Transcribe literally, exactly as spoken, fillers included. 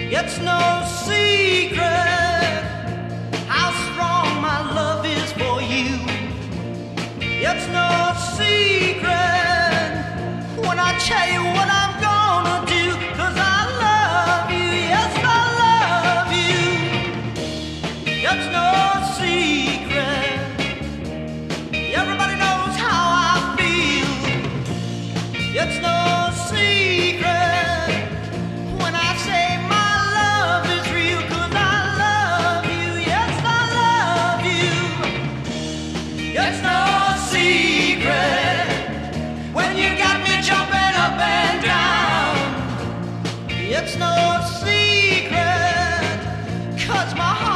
It's no secret how strong my love is for you. It's no secret when I tell you what I'm gonna do, 'cause I love you, yes I love you. It's no secret, everybody knows how I feel. It's no secret when I say my love is real, 'cause I love you, yes I love you. It's no secret when you got me jumping up and down. It's no secret 'cause my heart